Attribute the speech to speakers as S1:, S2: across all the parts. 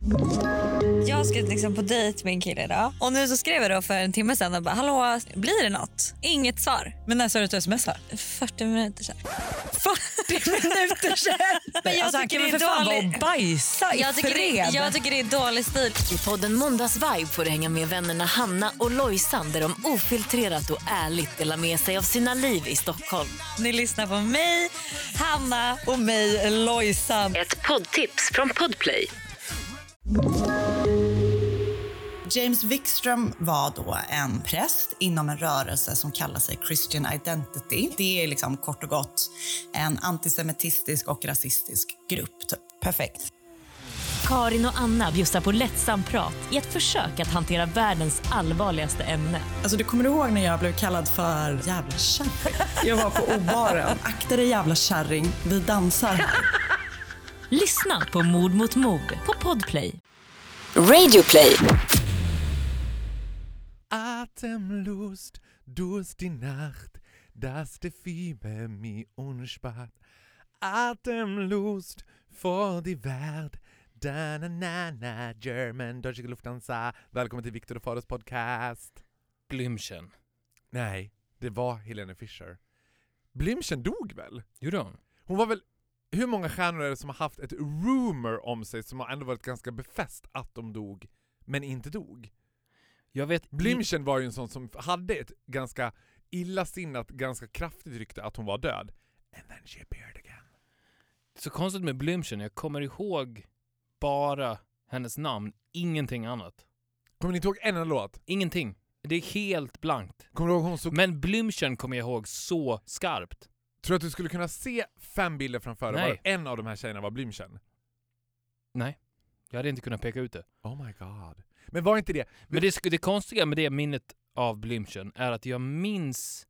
S1: Jag ska liksom på dejt med en kille idag. Och nu så skrev jag då för en timme sedan och bara, hallå, blir det något? Inget svar.
S2: Men när sa du att du smsar?
S1: 40 minuter sedan.
S2: 40 minuter sedan?
S1: Men jag
S2: han kan väl för fan vara och bajsa i fred.
S1: Jag tycker det är dålig stil.
S3: I podden Måndagsvibe får du hänga med vännerna Hanna och Lojsan där de ofiltrerat och ärligt delar med sig av sina liv i Stockholm.
S1: Ni lyssnar på mig, Hanna
S2: Och mig, Lojsan.
S3: Ett poddtips från Podplay.
S4: James Wikström var då en präst inom en rörelse som kallar sig Christian Identity. Det är liksom kort och gott en antisemitistisk och rasistisk grupp. Typ.
S2: Perfekt.
S3: Karin och Anna bjussar på lättsam prat i ett försök att hantera världens allvarligaste ämne.
S4: Alltså, du kommer ihåg när jag blev kallad för jävla kärring? Jag var på O-baren. Akta dig jävla kärring, vi dansar.
S3: Lyssna på Mord mot mord på Podplay. Radioplay.
S5: Atemlust durch die Nacht, dass de Fieber mi unspart. Atemlust för die Värld, da-na-na-na, German, Deutsche Lufthansa. Välkommen till Victor och Faros podcast.
S6: Blümchen.
S5: Nej, det var Helene Fischer. Blümchen dog väl?
S6: Gjorde hon?
S5: Hon var väl... Hur många stjärnor är det som har haft ett rumor om sig som har ändå varit ganska befäst att de dog, men inte dog?
S6: Jag vet...
S5: Blümchen var ju en sån som hade ett ganska illasinnat, ganska kraftigt rykte att hon var död. And then she appeared again.
S6: Så konstigt med Blümchen, jag kommer ihåg bara hennes namn, ingenting annat.
S5: Kommer ni inte ihåg en låt?
S6: Ingenting. Det är helt blankt.
S5: Kommer du ihåg hon såg...
S6: Men Blümchen kommer jag ihåg så skarpt.
S5: Tror du att du skulle kunna se 5 bilder framför dig? Var en av de här tjejerna var Blümchen?
S6: Nej, jag hade inte kunnat peka ut det.
S5: Oh my god. Men var inte det...
S6: Men det konstiga med det minnet av Blümchen är att jag minns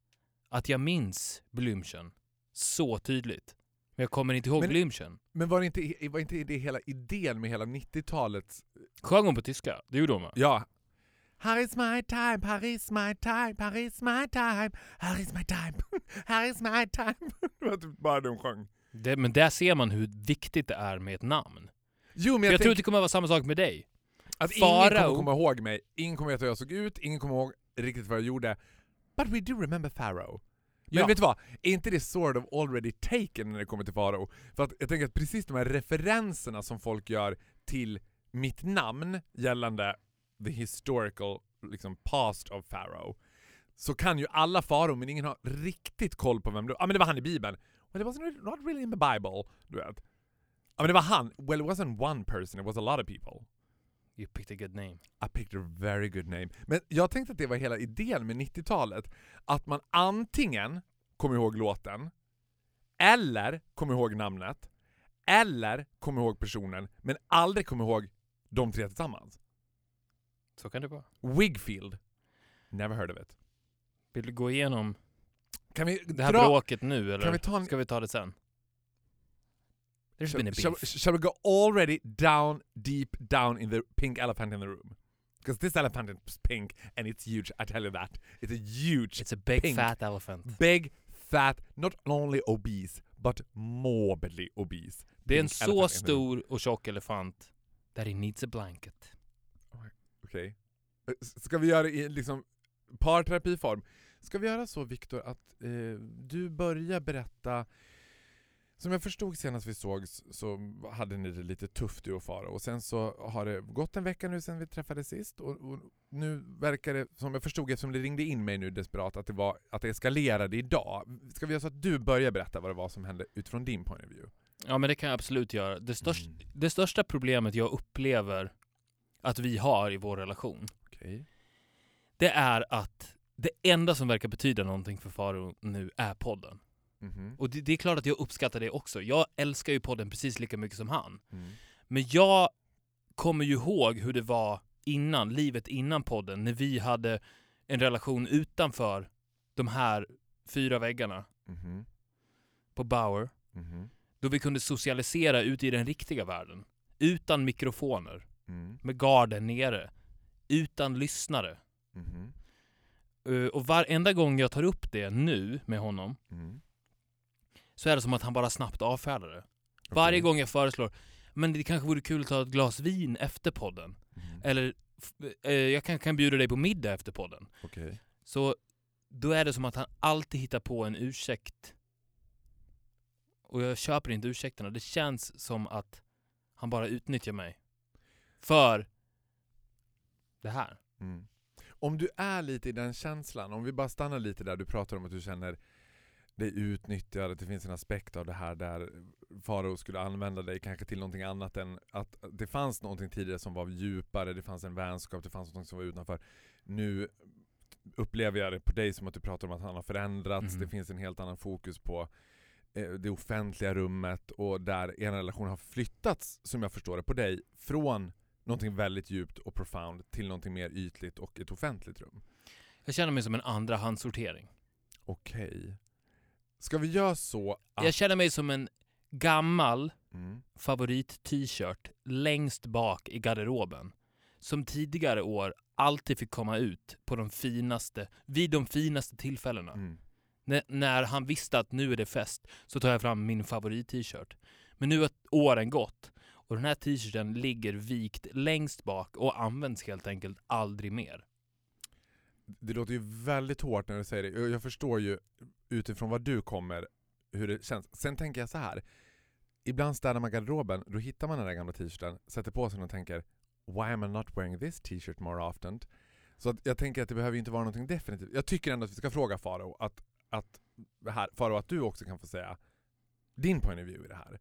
S6: Blümchen så tydligt. Men jag kommer inte ihåg Blümchen.
S5: Men var inte det hela idén med hela 90-talet?
S6: Sjöng hon på tyska? Det gjorde hon, va?
S5: Ja. Här is my time, här is my time, här is my time, här is my time, här is my time. Det var typ bara de sjöng.
S6: Men där ser man hur viktigt det är med ett namn.
S5: Jo, men
S6: jag tror att det kommer att vara samma sak med dig.
S5: Att ingen kommer komma ihåg mig. Ingen kommer veta hur jag såg ut. Ingen kommer ihåg riktigt vad jag gjorde. But we do remember Pharaoh. Men vet du vad? Är inte det sort of already taken när det kommer till Pharaoh? För att jag tänker att precis de här referenserna som folk gör till mitt namn gällande the historical liksom, past of Pharaoh, så kan ju alla Pharaoh, men ingen har riktigt koll på vem det var. Ja, men det var han i Bibeln. Well, it wasn't not really in the Bible, du vet. Ja, men det var han. Well, it wasn't one person, it was a lot of people.
S6: You picked a good name.
S5: I picked a very good name. Men jag tänkte att det var hela idén med 90-talet. Att man antingen kommer ihåg låten, eller kommer ihåg namnet, eller kommer ihåg personen, men aldrig kommer ihåg de tre tillsammans.
S6: Så kan det vara.
S5: Wigfield. Never heard of it.
S6: Vill du gå igenom
S5: kan vi
S6: det här bråket nu, eller ska vi ta det sen?
S5: Shall we go already deep down in the pink elephant in the room? Because this elephant is pink and it's huge, I tell you that. It's a
S6: big
S5: pink,
S6: fat elephant.
S5: Big, fat, not only obese, but morbidly obese.
S6: Det är en så stor och tjock elefant that he needs a blanket.
S5: Okej. Ska vi göra det i liksom parterapiform? Ska vi göra så, Victor, att du börjar berätta. Som jag förstod senast vi såg så hade ni det lite tufft, du och Faro. Och sen så har det gått en vecka nu sedan vi träffades sist. Och nu verkar det, som jag förstod eftersom det ringde in mig nu desperat, att det eskalerade idag. Ska vi göra så att du börjar berätta vad det var som hände utifrån din point of view?
S6: Ja, men det kan jag absolut göra. Det största problemet jag upplever att vi har i vår relation, det är att det enda som verkar betyda någonting för Faro nu är podden. Mm-hmm. Och det är klart att jag uppskattar det också. Jag älskar ju podden precis lika mycket som han. Men jag kommer ju ihåg hur det var innan, livet innan podden, när vi hade en relation utanför de här 4 väggarna på Bauer. Då vi kunde socialisera ut i den riktiga världen. Utan mikrofoner. Med garden nere. Utan lyssnare. Och varenda gång jag tar upp det nu med honom så är det som att han bara snabbt avfärdar det. Varje gång jag föreslår, men det kanske vore kul att ta ett glas vin efter podden. Eller jag kan bjuda dig på middag efter podden.
S5: Okay.
S6: Så då är det som att han alltid hittar på en ursäkt. Och jag köper inte ursäkterna. Det känns som att han bara utnyttjar mig. För det här.
S5: Mm. Om du är lite i den känslan, om vi bara stannar lite där, du pratar om att du känner dig utnyttjad, att det finns en aspekt av det här där Farao skulle använda dig kanske till någonting annat än att det fanns någonting tidigare som var djupare, det fanns en vänskap, det fanns något som var utanför. Nu upplever jag det på dig som att du pratar om att han har förändrats, det finns en helt annan fokus på det offentliga rummet och där en relation har flyttats, som jag förstår det, på dig från någonting väldigt djupt och profound till någonting mer ytligt och ett offentligt rum.
S6: Jag känner mig som en andra handsortering.
S5: Okej. Ska vi göra så att...
S6: Jag känner mig som en gammal favorit-t-shirt längst bak i garderoben. Som tidigare år alltid fick komma ut på vid de finaste tillfällena. När han visste att nu är det fest så tar jag fram min favorit-t-shirt. Men nu har åren gått och den här t-shirten ligger vikt längst bak och används helt enkelt aldrig mer.
S5: Det låter ju väldigt hårt när du säger det. Jag förstår ju utifrån vad du kommer hur det känns. Sen tänker jag så här. Ibland städar man garderoben, då hittar man den där gamla t-shirten, sätter på sig och tänker why am I not wearing this t-shirt more often? Så att jag tänker att det behöver inte vara någonting definitivt. Jag tycker ändå att vi ska fråga Farao att du också kan få säga din point of view i det här.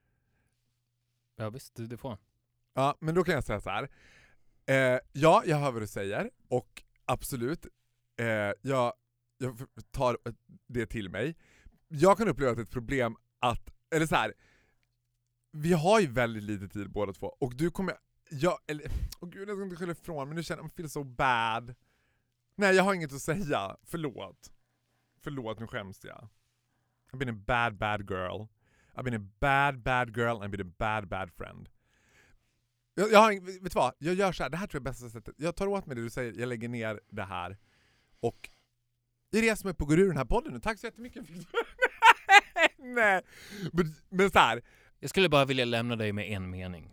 S6: Ja visst, det får.
S5: Ja, men då kan jag säga så här. Ja, jag hör vad du säger och absolut, jag tar det till mig. Jag kan uppleva att det är ett problem att, eller så här, vi har ju väldigt lite tid båda två och du kommer, gud jag ska inte skylla ifrån, men nu känner jag feel so bad. Nej, jag har inget att säga, förlåt, nu skäms jag. I've been a bad girl. I've been a bad girl and I've been a bad friend. Vet du vad? Jag gör så här. Det här tror jag är bästa sättet. Jag tar åt mig det du säger. Jag lägger ner det här. Och jag reser mig på att gå ur den här podden nu. Tack så jättemycket. Nej. Men så här.
S6: Jag skulle bara vilja lämna dig med en mening.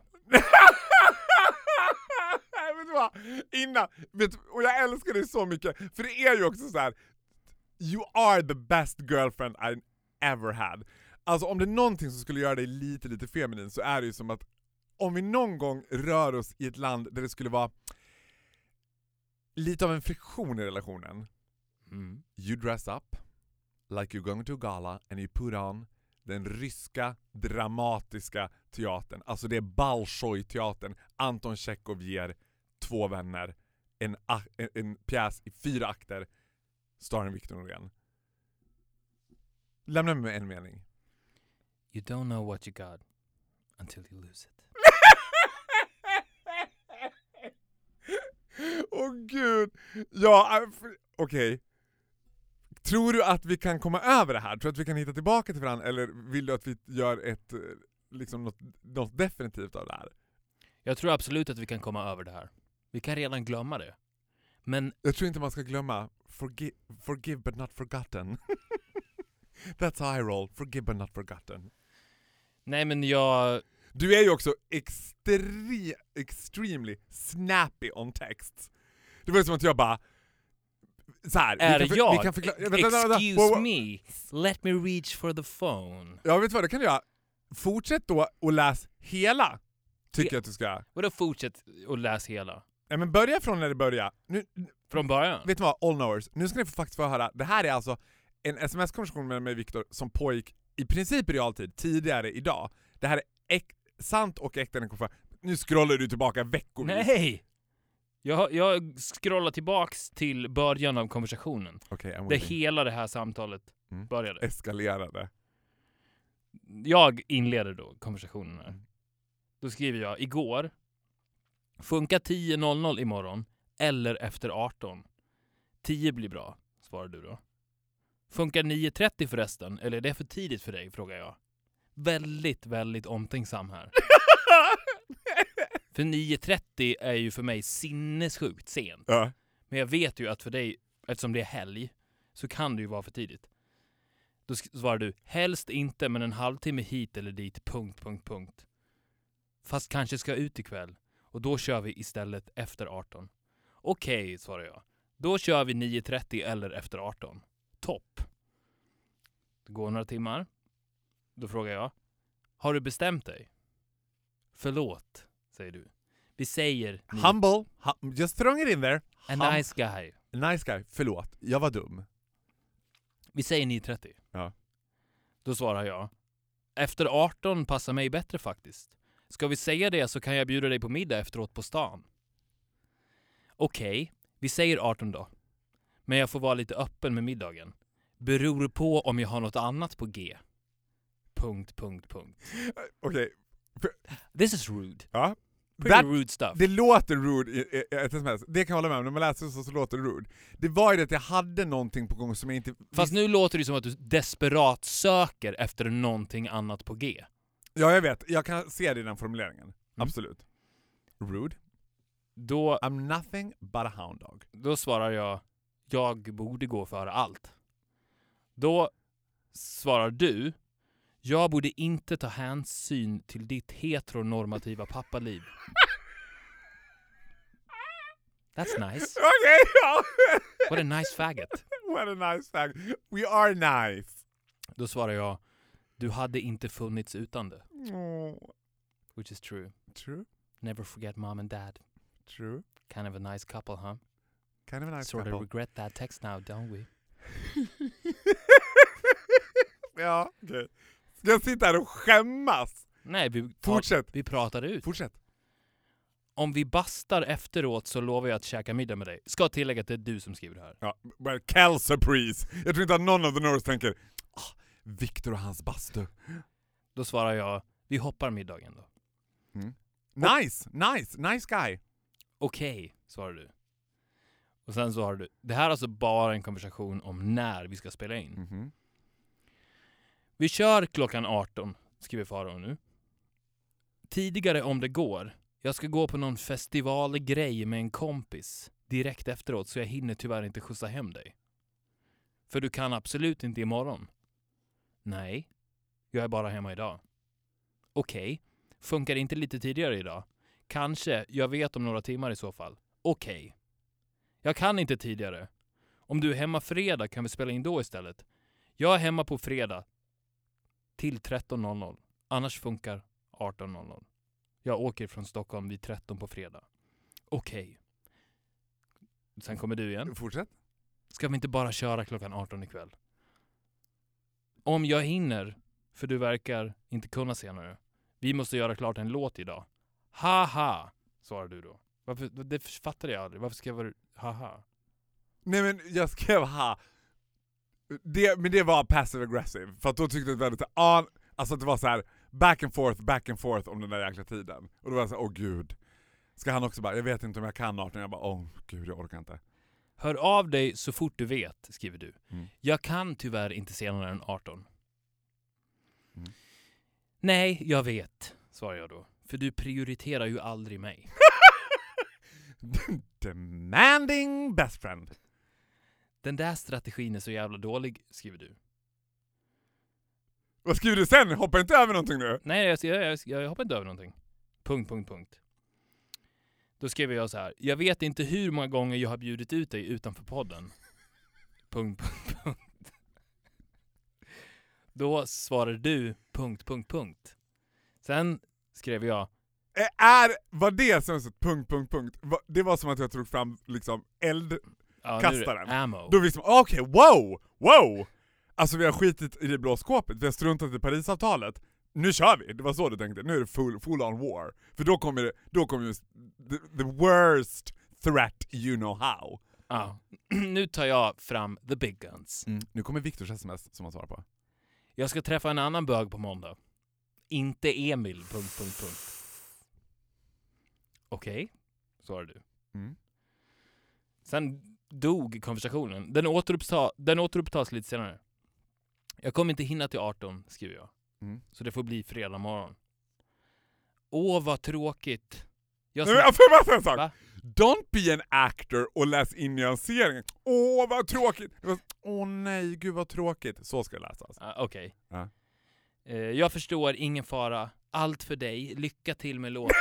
S5: Vet du vad? Och jag älskar dig så mycket. För det är ju också så här. You are the best girlfriend I ever had. Alltså om det är någonting som skulle göra dig lite feminin så är det ju som att om vi någon gång rör oss i ett land där det skulle vara lite av en friktion i relationen. You dress up like you're going to a gala and you put on den ryska dramatiska teatern. Alltså det är Bolshoi-teatern. Anton Tjechov ger 2 vänner en pjäs i 4 akter. Starring Victor Norén. Lämna mig med en mening.
S6: You don't know what you got until you lose it.
S5: Åh gud. Ja, okej. Tror du att vi kan komma över det här? Tror du att vi kan hitta tillbaka till varandra? Eller vill du att vi gör ett liksom något definitivt av det här?
S6: Jag tror absolut att vi kan komma över det här. Vi kan redan glömma det. Men
S5: jag tror inte man ska glömma forgive but not forgotten. That's how I roll. Forgive but not forgotten.
S6: Nej, men
S5: du är ju också extremely snappy on text. Det var som att jag bara så här,
S6: vi kan excuse me, let me reach for the phone.
S5: Ja, vet du vad, det kan jag. Fortsätt då och läs hela. Tycker jag att du ska.
S6: Vadå fortsätt och läs hela?
S5: Nej, men börja från när det börjar.
S6: Från början?
S5: Vet du vad, all knowers. Nu ska ni faktiskt få höra. Det här är alltså en sms-konversation med mig och Victor som pågick i princip i realtid tidigare idag. Det här är sant och äkta. Nu scrollar du tillbaka veckovis.
S6: Nej! Jag scrollar tillbaks till början av konversationen.
S5: Okay,
S6: där hela det här samtalet började.
S5: Eskalerade.
S6: Jag inleder då konversationen här. Då skriver jag, igår funkar 10:00 imorgon eller efter 18. 10 blir bra, svarar du då. Funkar 9:30 förresten, eller är det för tidigt för dig, frågar jag. Väldigt, väldigt omtänksam här. För 9:30 är ju för mig sinnessjukt sent.
S5: Ja.
S6: Men jag vet ju att för dig, eftersom det är helg, så kan det ju vara för tidigt. Då svarar du, helst inte, men en halvtimme hit eller dit, ... fast kanske ska ut ikväll. Och då kör vi istället efter 18. Okej, svarar jag. Då kör vi 9:30 eller efter 18. Topp. Det går några timmar. Då frågar jag. Har du bestämt dig? Förlåt, säger du. Vi säger...
S5: Humble. Just throwing it in there.
S6: A nice guy.
S5: A nice guy. Förlåt, jag var dum.
S6: Vi säger 9:30.
S5: Ja.
S6: Då svarar jag. Efter 18 passar mig bättre faktiskt. Ska vi säga det så kan jag bjuda dig på middag efteråt på stan. Okej, vi säger 18 då. Men jag får vara lite öppen med middagen. Beror på om jag har något annat på G. ...
S5: Okej.
S6: This is rude.
S5: Ja.
S6: Pretty rude stuff.
S5: Det låter rude i ett sms. Det kan jag hålla med om. När man läser så låter det rude. Det var ju det att jag hade någonting på gång som jag inte...
S6: Fast nu låter det som att du desperat söker efter någonting annat på G.
S5: Ja, jag vet. Jag kan se det i den formuleringen. Absolut. Rude.
S6: Då...
S5: I'm nothing but a hound dog.
S6: Då svarar jag borde gå för allt. Då svarar du, jag borde inte ta hänsyn till ditt heteronormativa pappaliv. That's nice.
S5: Okej, ja.
S6: What a nice faggot.
S5: What a nice faggot. We are nice.
S6: Då svarar jag, du hade inte funnits utan det.
S5: Oh.
S6: Which is true.
S5: True.
S6: Never forget mom and dad.
S5: True.
S6: Kind of a nice couple, huh?
S5: Kind of a nice
S6: sort
S5: couple.
S6: of regret that text now, don't we?
S5: Ja, okej. Okay. Ska jag sitta här och skämmas?
S6: Nej, vi pratar ut.
S5: Fortsätt.
S6: Om vi bastar efteråt så lovar jag att käka middag med dig. Ska tillägga att det är du som skriver det här.
S5: Ja, well, Cal surprise. Jag tror inte att någon av the North tänker Victor och hans bastu.
S6: Då svarar jag, vi hoppar middagen då.
S5: Mm. Nice guy.
S6: Okej, svarar du. Och sen svarar du, det här är alltså bara en konversation om när vi ska spela in.
S5: Mm-hmm.
S6: Vi kör klockan 18, skriver Farao nu. Tidigare om det går. Jag ska gå på någon festivalgrej med en kompis direkt efteråt så jag hinner tyvärr inte skjutsa hem dig. För du kan absolut inte imorgon. Nej, jag är bara hemma idag. Okej, funkar inte lite tidigare idag? Kanske, jag vet om några timmar i så fall. Okej. Jag kan inte tidigare. Om du är hemma fredag kan vi spela in då istället. Jag är hemma på fredag till 13.00. Annars funkar 18.00. Jag åker från Stockholm vid 13 på fredag. Okej. Sen kommer du igen.
S5: Fortsätt.
S6: Ska vi inte bara köra klockan 18 ikväll? Om jag hinner, för du verkar inte kunna senare. Vi måste göra klart en låt idag. Haha, svarar du då. Varför, det fattar jag aldrig. Varför skrev du haha?
S5: Nej, men jag skrev ha. Men det var passive aggressive. För att då tyckte jag väldigt alltså att det var så här back and forth om den där jäkla tiden. Och då var jag så här, gud. Ska han också bara, jag vet inte om jag kan 18. Jag bara, gud, jag orkar inte.
S6: Hör av dig så fort du vet, skriver du.
S5: Mm.
S6: Jag kan tyvärr inte senare än 18.
S5: Mm.
S6: Nej, jag vet, svarar jag då. För du prioriterar ju aldrig mig.
S5: Demanding best friend.
S6: Den där strategin är så jävla dålig, skriver du.
S5: Vad skriver du sen? Hoppar inte över någonting nu?
S6: Nej, jag hoppar inte över någonting. Punkt. Då skriver jag så här. Jag vet inte hur många gånger jag har bjudit ut dig utanför podden. Punkt. Då svarar du ... Sen skrev jag.
S5: Var det som ett ... Det var som att jag tog fram liksom eldkastaren.
S6: Ammo.
S5: Då visste man, okej, wow! Alltså vi har skitit i det blå skåpet, vi har struntat i Parisavtalet. Nu kör vi, det var så du tänkte. Nu är det full on war. För då kommer the worst threat you know how.
S6: Ja. Nu tar jag fram the big guns.
S5: Nu kommer Viktors sms som man svarar på.
S6: Jag ska träffa en annan bög på måndag. Inte Emil... ... Okej, svarar du. Sen dog konversationen. Den återupptas lite senare. Jag kommer inte hinna till 18, skriver jag. Så det får bli fredag morgon. Vad tråkigt.
S5: Va? Don't be an actor och läs in nyanseringen. Vad tråkigt. Nej, gud vad tråkigt. Så ska det läsas.
S6: Okej.
S5: Ja.
S6: Jag förstår, ingen fara. Allt för dig. Lycka till med låten.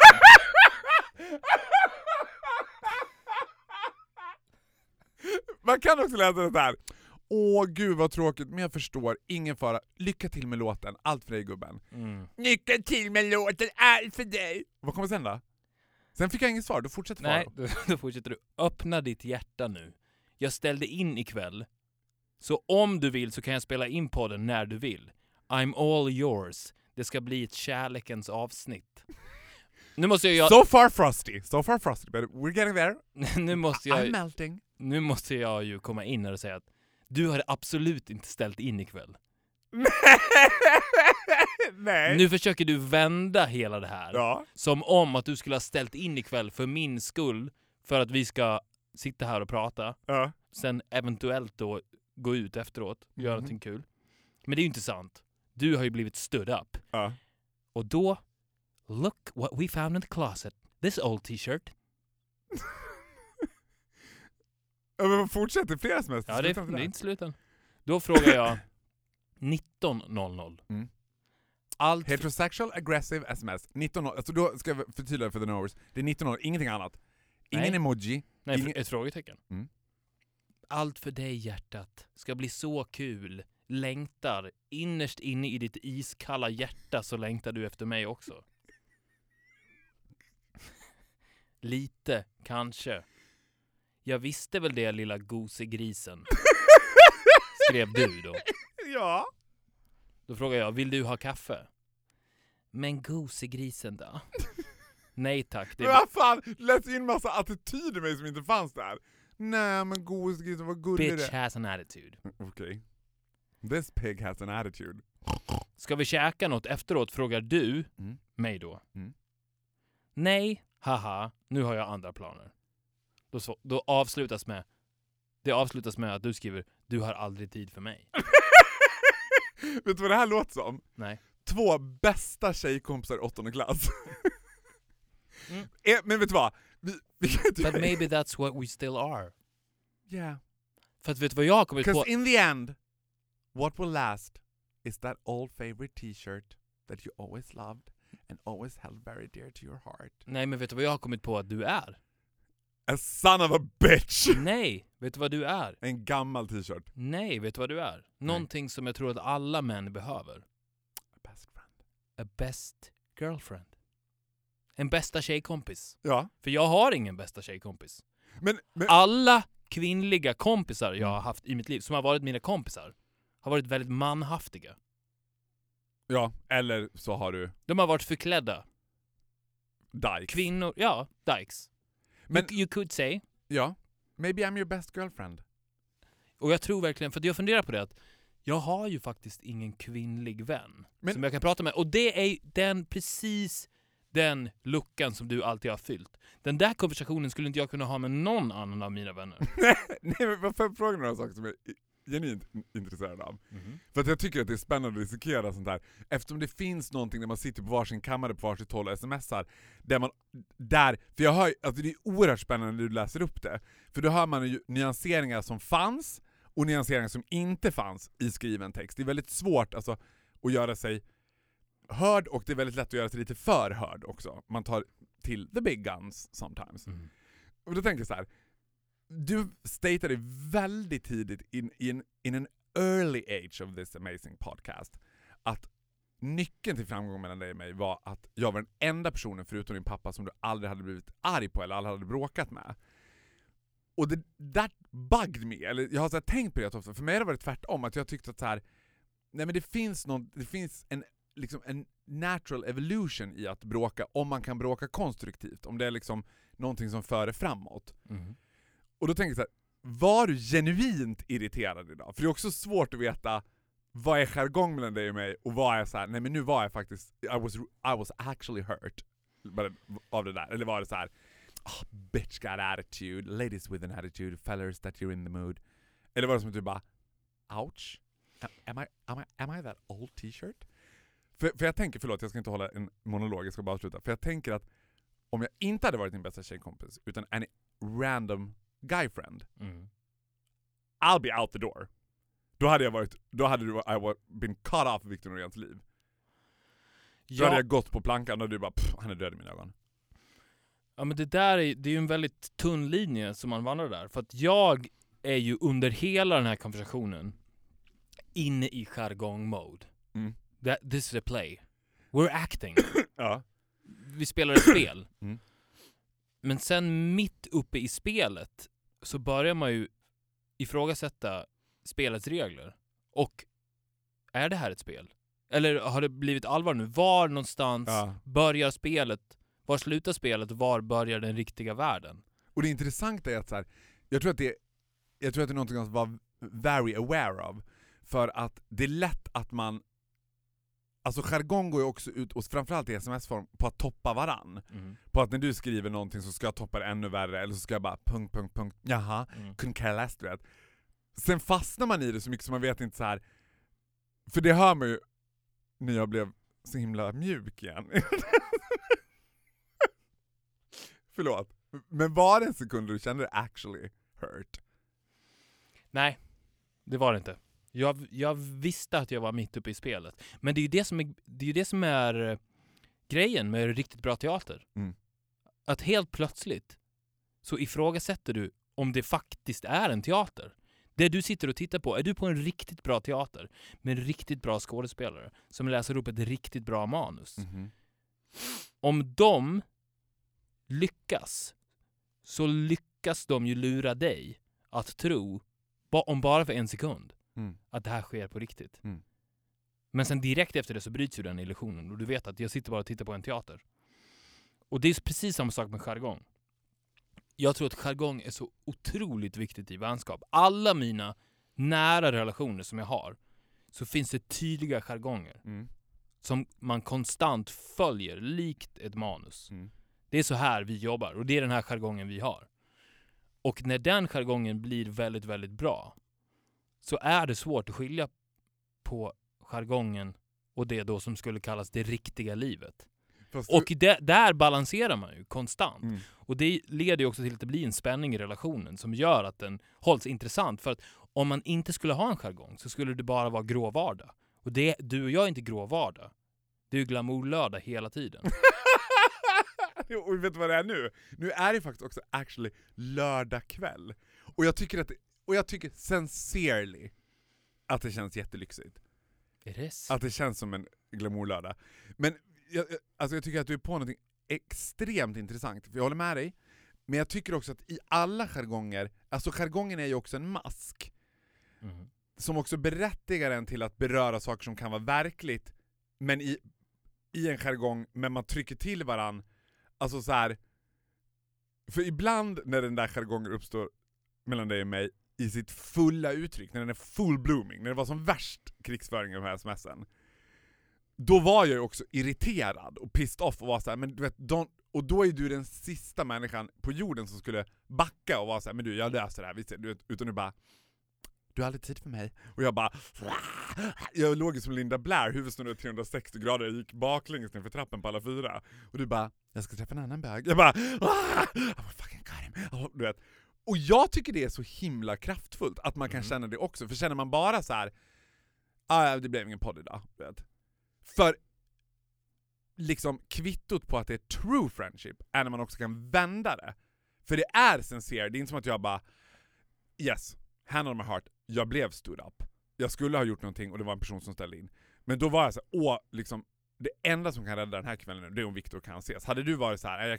S5: Man kan också läsa det där. Åh gud vad tråkigt, men jag förstår. Ingen fara. Lycka till med låten. Allt för dig gubben. Lycka till med låten. Allt för dig. Vad kommer sen då? Sen fick jag inget svar. Då fortsätter Faro.
S6: Nej, då fortsätter du. Öppna ditt hjärta nu. Jag ställde in ikväll. Så om du vill så kan jag spela in podden när du vill. I'm all yours. Det ska bli ett kärlekens avsnitt. Nu måste jag...
S5: So far frosty, but we're getting there.
S6: I'm
S5: melting.
S6: Nu måste jag ju komma in här och säga att du har absolut inte ställt in ikväll.
S5: Nej.
S6: Nu försöker du vända hela det här.
S5: Ja.
S6: Som om att du skulle ha ställt in ikväll för min skull. För att vi ska sitta här och prata.
S5: Ja.
S6: Sen eventuellt då gå ut efteråt. Göra någonting kul. Men det är ju inte sant. Du har ju blivit stood up.
S5: Ja.
S6: Och då... Look what we found in the closet. This old t-shirt.
S5: Ja, men fortsätter flera semester.
S6: Ja, det är inte sluten. Då frågar jag 19.00. Allt...
S5: Heterosexual aggressive sms. 19.00. Alltså då ska jag förtydliga för the knowers. Det är 19.00. Ingenting annat. Ingen emoji.
S6: Nej, ett frågetecken.
S5: Mm.
S6: Allt för dig hjärtat ska bli så kul. Längtar. Innerst inne i ditt iskalla hjärta så längtar du efter mig också. Lite, kanske. Jag visste väl det, lilla gosegrisen. Skrev du då.
S5: Ja.
S6: Då frågar jag, vill du ha kaffe? Men gosegrisen då? Nej tack.
S5: Men vad fan, läs in massa attityd i mig som inte fanns där. Nej men gosegrisen var gullig.
S6: Bitch has an attitude.
S5: Okej. This pig has an attitude.
S6: Ska vi käka något efteråt, frågar du mig då. Nej, haha, nu har jag andra planer. Då avslutas med att du skriver, du har aldrig tid för mig.
S5: Vet du vad det här låter som?
S6: Nej.
S5: 2 bästa tjejkompisar i 8:e klass. Men vet du vad?
S6: But maybe that's what we still are.
S5: Yeah.
S6: För att vet du vad jag har kommit på?
S5: Because in the end, what will last is that old favorite t-shirt that you always loved and always held very dear to your heart.
S6: Nej, men vet du vad jag har kommit på att du är?
S5: A son of a bitch!
S6: Nej, vet du vad du är?
S5: En gammal t-shirt.
S6: Nej, vet du vad du är? Någonting som jag tror att alla män behöver.
S5: A best friend.
S6: A best girlfriend. En bästa tjejkompis.
S5: Ja.
S6: För jag har ingen bästa tjejkompis.
S5: Men
S6: alla kvinnliga kompisar jag har haft i mitt liv, som har varit mina kompisar, har varit väldigt manhaftiga.
S5: Ja, eller så har du...
S6: De har varit förklädda.
S5: Dykes.
S6: Kvinnor, ja, dykes. Men you could say.
S5: Ja, maybe I'm your best girlfriend.
S6: Och jag tror verkligen, för att jag funderar på det, att jag har ju faktiskt ingen kvinnlig vän som jag kan prata med. Och det är precis den luckan som du alltid har fyllt. Den där konversationen skulle inte jag kunna ha med någon annan av mina vänner.
S5: Nej, men varför frågar några saker som jag är genuint intresserad av? För att jag tycker att det är spännande att dissekera sånt här. Eftersom det finns någonting när man sitter på varsin kammare på varsitt håll och smsar. För jag hör, alltså det är oerhört spännande när du läser upp det. För då hör man ju nyanseringar som fanns och nyanseringar som inte fanns i skriven text. Det är väldigt svårt alltså, att göra sig hörd, och det är väldigt lätt att göra sig lite för hörd också. Man tar till the big guns sometimes. Och då tänker jag så här. Du statade väldigt tidigt in an early age of this amazing podcast att nyckeln till framgång mellan dig och mig var att jag var den enda personen förutom din pappa som du aldrig hade blivit arg på eller aldrig hade bråkat med. Och that bugged me. Eller jag har så här tänkt på det ofta. För mig har det varit tvärtom, att jag tyckte att så här, nej men det finns en natural evolution i att bråka, om man kan bråka konstruktivt, om det är liksom någonting som för framåt. Och då tänker jag så här, var du genuint irriterad idag? För det är också svårt att veta vad är jargong mellan dig och mig, och vad är så här, nej men nu var jag faktiskt I was actually hurt av det där. Eller var det så här, bitch got attitude, ladies with an attitude, fellers that you're in the mood. Eller var det som att du bara, ouch, am I that old t-shirt? För jag tänker, förlåt jag ska inte hålla en monolog, jag ska bara sluta. För jag tänker att om jag inte hade varit din bästa tjejkompis utan en random guy friend, I'll be out the door. Då hade du been cut off Victor Noréns liv. Då hade jag gått på plankan och du bara, han är död i mina ögon.
S6: Ja, men det är ju en väldigt tunn linje som man vandrar där. För att jag är ju under hela den här konversationen inne i jargong-mode. This is a play. We're acting.
S5: Ja.
S6: Vi spelar ett spel.
S5: Mm.
S6: Men sen mitt uppe i spelet så börjar man ju ifrågasätta spelets regler. Och är det här ett spel? Eller har det blivit allvar nu? Var någonstans börjar spelet? Var slutar spelet och var börjar den riktiga världen?
S5: Och det intressanta är att så här, jag tror att det är någonting att vara very aware of. För att det är lätt att man... Alltså jargong går ju också ut, och framförallt i sms-form, på att toppa varann. På att när du skriver någonting så ska jag toppa det ännu värre, eller så ska jag bara ... Jaha, couldn't care less, du vet. Sen fastnar man i det så mycket som man vet inte så här. För det hör man ju när jag blev så himla mjuk igen. Förlåt. Men var det en sekund du kände actually hurt?
S6: Nej, det var det inte. Jag visste att jag var mitt uppe i spelet. Men det är ju det som är grejen med riktigt bra teater. Att helt plötsligt så ifrågasätter du om det faktiskt är en teater. Det du sitter och tittar på, är du på en riktigt bra teater med riktigt bra skådespelare som läser upp ett riktigt bra manus. Om de lyckas så lyckas de ju lura dig att tro om bara för en sekund att det här sker på riktigt. Men sen direkt efter det så bryts ju den illusionen och du vet att jag sitter bara och tittar på en teater. Och det är precis samma sak med jargong. Jag tror att jargong är så otroligt viktigt i vänskap. Alla mina nära relationer som jag har så finns det tydliga jargonger som man konstant följer likt ett manus. Det är så här vi jobbar och det är den här jargongen vi har. Och när den jargongen blir väldigt, väldigt bra så är det svårt att skilja på jargongen och det då som skulle kallas det riktiga livet. Och där balanserar man ju konstant. Och det leder ju också till att det blir en spänning i relationen som gör att den hålls intressant. För att om man inte skulle ha en jargong så skulle det bara vara grå vardag. Och du och jag är inte grå vardag. Det är ju glamourlördag hela tiden.
S5: Och vet du vad det är nu? Nu är det faktiskt också actually lördag kväll. Och jag tycker sincerely att det känns jättelyxigt. Att det känns som en glamourlördag. Men jag tycker att du är på något extremt intressant. För jag håller med dig. Men jag tycker också att i alla jargonger, alltså jargongen är ju också en mask. Som också berättigar en till att beröra saker som kan vara verkligt. Men i en jargong, men man trycker till varann. Alltså så här. För ibland när den där jargongen uppstår mellan dig och mig i sitt fulla uttryck, när den är full blooming, när det var som värst krigsföring av de här sms'en, då var jag ju också irriterad och pissed off och var så här, men du vet, och då är du den sista människan på jorden som skulle backa och vara så här, men du, jag löser det här, du vet, utan du bara, du har aldrig tid för mig. Och jag bara, jag låg som Linda Blair, huvudsnurrade 360 grader, jag gick baklänges ner för trappen på alla fyra. Och du bara, jag ska träffa en annan bög. Jag bara, I'm fucking got him. Du vet. Och jag tycker det är så himla kraftfullt att man kan känna det också. För känner man bara så här, det blev ingen podd idag. Vet. För liksom kvittot på att det är true friendship är när man också kan vända det. För det är sincere, det är inte som att jag bara, yes, hand on my heart, jag blev stood up. Jag skulle ha gjort någonting och det var en person som ställde in. Men då var jag så här, liksom, det enda som kan rädda den här kvällen det är om Victor kan ses. Hade du varit så här, jag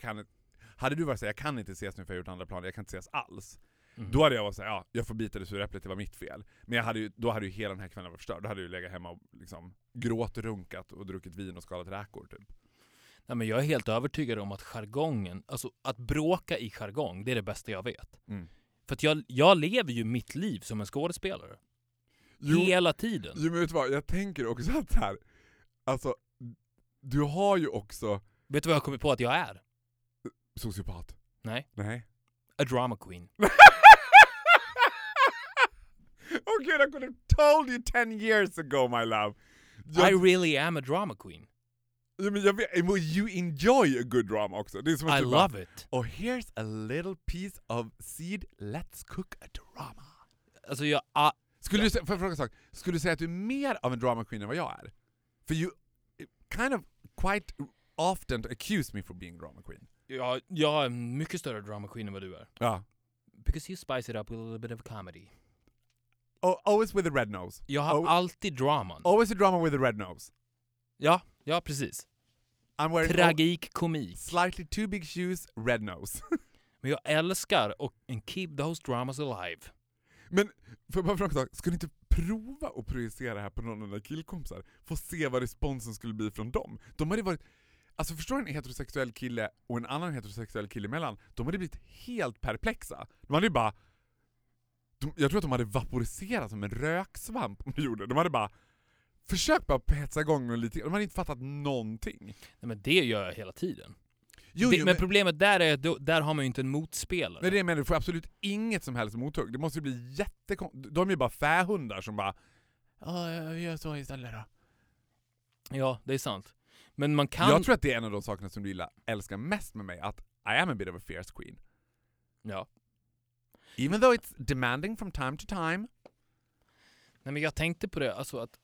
S5: kan inte ses nu för jag har gjort andra planer, jag kan inte ses alls. Då hade jag varit så här, jag får bita det sur äpplet, det var mitt fel. Men då hade ju hela den här kvällen varit förstörd. Då hade jag legat hemma och liksom gråtrunkat och druckit vin och skalat räkor typ.
S6: Nej, men jag är helt övertygad om att jargongen, alltså att bråka i jargong, det är det bästa jag vet. För att jag lever ju mitt liv som en skådespelare. Hela tiden.
S5: Jo, men vet du vad? Jag tänker också att här, alltså, du har ju också...
S6: Vet du vad jag kommer på att jag är?
S5: Sociopat.
S6: Nej.
S5: A
S6: drama queen.
S5: Oh God, I could have told you 10 years ago, my love.
S6: I really am a drama queen.
S5: Ja, men you enjoy a good drama också. Det är som att
S6: I love it.
S5: Oh, here's a little piece of seed. Let's cook a drama.
S6: Alltså jag...
S5: Skulle du säga att du är mer av en drama queen än vad jag är? För you kind of quite often accuse me for being drama queen.
S6: Ja, jag är en mycket större drama queen än vad du är.
S5: Ja.
S6: Because you spice it up with a little bit of comedy.
S5: Always with a red nose.
S6: Jag har alltid draman.
S5: Always a drama with a red nose.
S6: Ja, precis.
S5: I'm wearing
S6: Tragik, komik.
S5: slightly too big shoes, red nose.
S6: Men jag älskar och keep those dramas alive.
S5: Men, för bara fråga en sak, ska ni inte prova att projicera det här på någon av dina killkompisar? Få se vad responsen skulle bli från dem. De hade varit... Alltså förstår en heterosexuell kille och en annan heterosexuell kille emellan, de hade blivit helt perplexa. De hade ju bara... jag tror att de hade vaporiserat som en röksvamp om de gjorde. De hade bara... Försök bara petsa igång och lite... De hade inte fattat någonting.
S6: Nej, men det gör jag hela tiden.
S5: Jo,
S6: men problemet där är att där har man ju inte en motspelare.
S5: Nej, det menar du får absolut inget som helst mothugg. Det måste ju bli jättekonstigt. De är ju bara fähundar som bara... Ja, jag gör så istället då.
S6: Ja, det är sant. Men man kan...
S5: Jag tror att det är en av de sakerna som du älskar mest med mig. Att I am a bit of a fierce queen.
S6: Ja.
S5: Even though it's demanding from time to time.
S6: Nej, men jag tänkte på det. Alltså att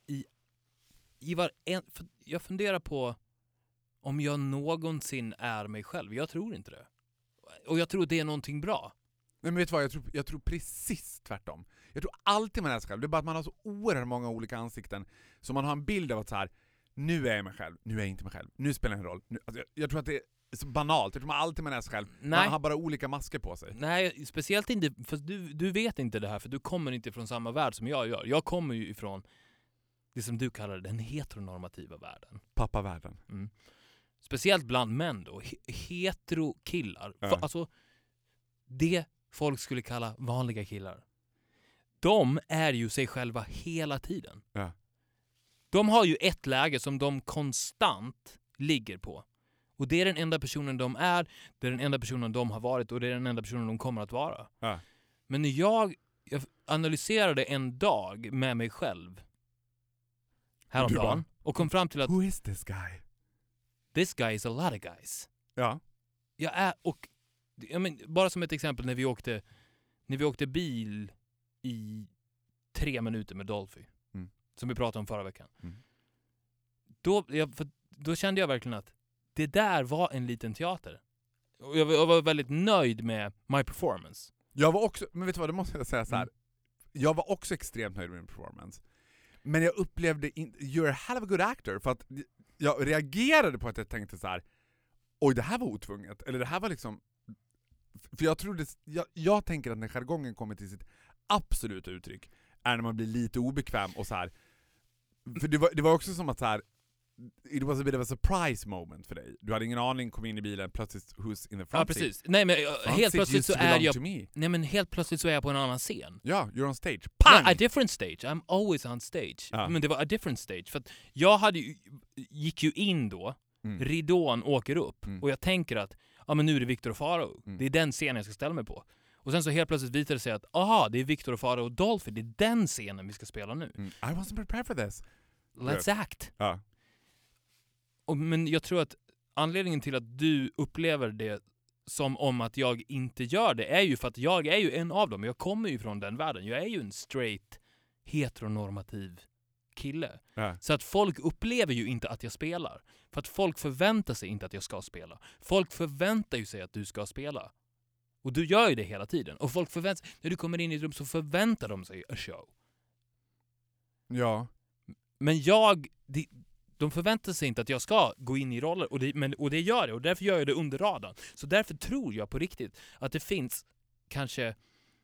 S6: jag funderar på om jag någonsin är mig själv. Jag tror inte det. Och jag tror det är någonting bra.
S5: Nej, men vet du vad? Jag tror precis tvärtom. Jag tror alltid man är sig själv. Det är bara att man har så oerhört många olika ansikten. Så man har en bild av att så här, nu är jag mig själv, nu är jag inte mig själv. Nu spelar det en roll. Alltså, jag tror att det är så banalt. Jag tror man alltid man är sig själv. Nej. Man har bara olika masker på sig.
S6: Nej, speciellt inte, för du vet inte det här, för du kommer inte från samma värld som jag gör. Jag kommer ju ifrån det som du kallar den heteronormativa världen.
S5: Pappavärlden.
S6: Mm. Speciellt bland män då. Heterokillar.
S5: Ja.
S6: Alltså, det folk skulle kalla vanliga killar. De är ju sig själva hela tiden.
S5: Ja.
S6: De har ju ett läge som de konstant ligger på. Och det är den enda personen de är, det är den enda personen de har varit och det är den enda personen de kommer att vara.
S5: Ja.
S6: Men när jag analyserade en dag med mig själv häromdagen och kom fram till att
S5: Who is this guy?
S6: This guy is a lot of guys.
S5: Ja.
S6: Jag är, och bara som ett exempel när vi åkte bil i 3 minuter med Dolphy.
S5: Mm.
S6: Som vi pratade om förra veckan.
S5: Mm.
S6: Då kände jag verkligen att det där var en liten teater. Och jag var väldigt nöjd med my performance.
S5: Jag var också, men vet du vad, det måste jag säga så här. Jag var också extremt nöjd med min performance. Men jag upplevde you're a hell of a good actor, för att jag reagerade på att jag tänkte så här: oj, det här var otvunget, eller det här var liksom, för jag trodde, jag tänker att när jargongen kommer till sitt absoluta uttryck är när man blir lite obekväm och så här. För det var också som att så här, it was a bit of a surprise moment för dig. Du hade ingen aning, kom in i bilen, plötsligt who's in the front seat.
S6: Ja, precis. Nej, men helt plötsligt så är jag...
S5: Nej,
S6: men helt plötsligt så är jag på en annan scen.
S5: Ja, you're on stage.
S6: Pang! A different stage. I'm always on stage.
S5: Ja.
S6: Men det var a different stage. För att gick ju in då, ridån åker upp, och jag tänker att men nu är det Victor och Faro. Det är den scenen jag ska ställa mig på. Och sen så helt plötsligt visar det sig att det är Victor och Faro och Dolphy. Det är den scenen vi ska spela nu.
S5: I wasn't prepared for this.
S6: Let's act.
S5: Ja.
S6: Men jag tror att anledningen till att du upplever det som om att jag inte gör det är ju för att jag är ju en av dem. Jag kommer ju från den världen. Jag är ju en straight, heteronormativ kille.
S5: Ja.
S6: Så att folk upplever ju inte att jag spelar. För att folk förväntar sig inte att jag ska spela. Folk förväntar ju sig att du ska spela. Och du gör ju det hela tiden. Och folk förväntar sig, när du kommer in i ett rum så förväntar de sig a show.
S5: Ja.
S6: Men de förväntar sig inte att jag ska gå in i roller, och det gör jag, och därför gör jag det under radarn. Så därför tror jag på riktigt att det finns kanske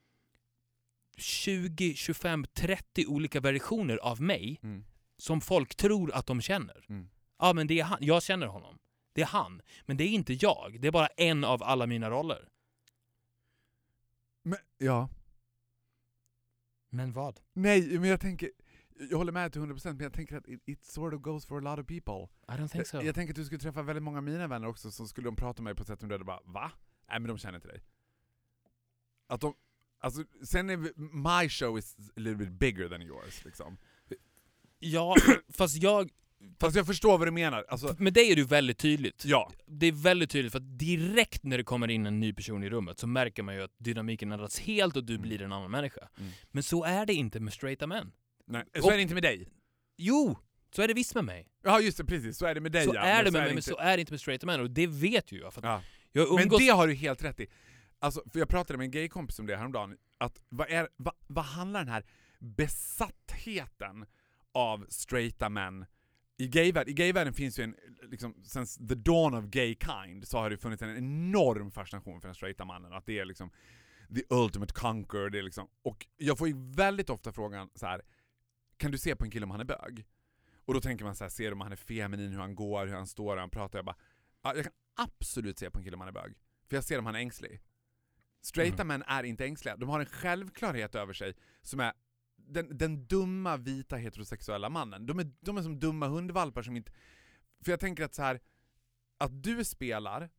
S6: 20, 25, 30 olika versioner av mig som folk tror att de känner. Ja, men det är han. Jag känner honom. Det är han. Men det är inte jag. Det är bara en av alla mina roller.
S5: Men, ja.
S6: Men vad?
S5: Nej, men jag håller med till 100%, men jag tänker att it sort of goes for a lot of people.
S6: I don't think so.
S5: Jag tänker att du skulle träffa väldigt många av mina vänner också, som skulle de prata med mig på ett sätt som du hade bara, va? Nej, men de känner inte dig. Att de, alltså, sen är my show is a little bit bigger than yours, liksom.
S6: Ja, fast
S5: jag förstår vad du menar. Alltså,
S6: med det är det väldigt tydligt.
S5: Ja.
S6: Det är väldigt tydligt, för att direkt när det kommer in en ny person i rummet så märker man ju att dynamiken ändras helt och du blir en annan människa. Men så är det inte med straighta män.
S5: Nej, så är det inte med dig.
S6: Jo, Så är det visst med mig.
S5: Ja just det, precis. Så är det med dig.
S6: Så är det med mig, men så är det inte med straighta män. Och det vet ju jag. För att jag
S5: Men det har du helt rätt i. Alltså, för jag pratade med en gaykompis om det häromdagen. Att vad handlar den här besattheten av straighta män i gayvärlden? I gayvärlden finns ju en, liksom, since the dawn of gay kind så har det funnits en enorm fascination för den straighta mannen. Att det är liksom the ultimate conqueror. Det är liksom, och jag får ju väldigt ofta frågan så här: kan du se på en kille om han är bög? Och då tänker man så här, ser du om han är feminin, hur han går, hur han står, hur han pratar? Jag bara, ja, jag kan absolut se på en kille om han är bög. För jag ser om han är ängslig. Straighta män är inte ängsliga. De har en självklarhet över sig som är den dumma vita heterosexuella mannen. De är som dumma hundvalpar som inte... För jag tänker att så här, att du spelar,